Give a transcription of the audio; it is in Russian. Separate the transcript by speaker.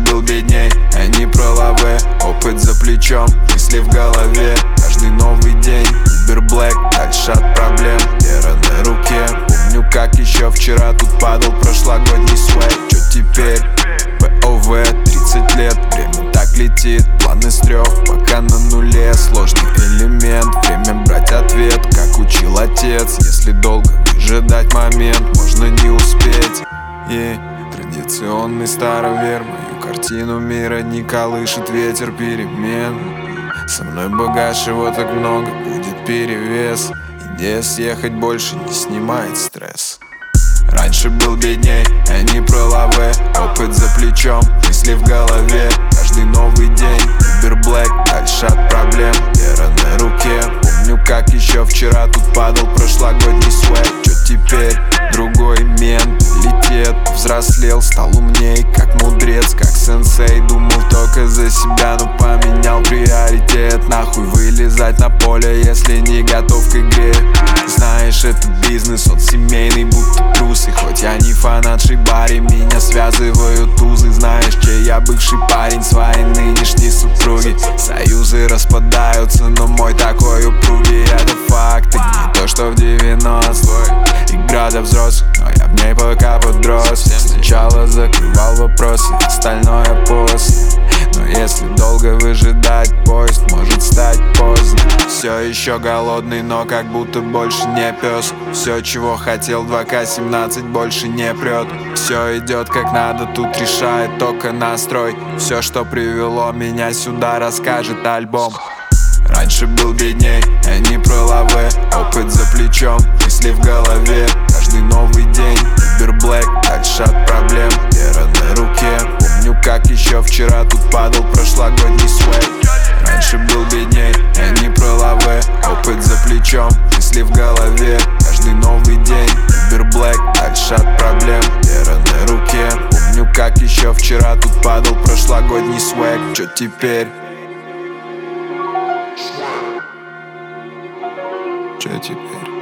Speaker 1: был бедней, а не про лаве. Опыт за плечом, мысли в голове. Каждый новый день, Uber Black, дальше от проблем. Вера на руке, помню, как еще вчера тут падал прошлогодний свайп. Чё теперь? ПОВ, 30 лет, время так летит. Планы с 3, пока на нуле. Сложный элемент, время брать ответ, как учил отец. Если долго выжидать момент, можно не успеть. И традиционный старовер, мою картину мира не колышет ветер перемен. Со мной багаж, его так много, будет перевес. Идея съехать больше не снимает стресс. Раньше был бедней, а не про лаве. Опыт за плечом, мысли в голове. Каждый новый день, Uber Black, дальше от проблем. Вера на руке, помню, как еще вчера тут падал прошлогодний свэк. Чё теперь? Другой менталитет. Взрослел, стал умней, как мудрец, как сенсей. Думал только за себя, но поменял приоритет. Нахуй вылезать на поле, если не готов к игре. Знаешь, это бизнес, он семейный, будто трусы. Хоть я не фанат шибари, меня связывают узы. Знаешь, чей я бывший парень своей нынешней супруги. Союзы распадаются, но мой такой упругий. Это факты, не то что в 90-х. Игра для взрослых, но я в ней пока подрос. Сначала закрывал вопросы, остальное после. Но если долго выжидать, поезд может стать поздно. Все еще голодный, но как будто больше не пес. Все, чего хотел 2К17, больше не прет. Все идет как надо, тут решает только настрой. Все, что привело меня сюда, расскажет альбом. Раньше был бедней, а не про лаве. Опыт за плечом, мысли в голове. Каждый новый день, Uber Black, дальше от проблем. Вера на руке, помню, как еще вчера тут падал прошлогодний свэк. Раньше был бедней, а не про лаве. Опыт за плечом, мысли в голове. Каждый новый день, Uber Black, дальше от проблем. Вера на руке, помню, как еще вчера тут падал прошлогодний свэк. Чё теперь? Чё теперь?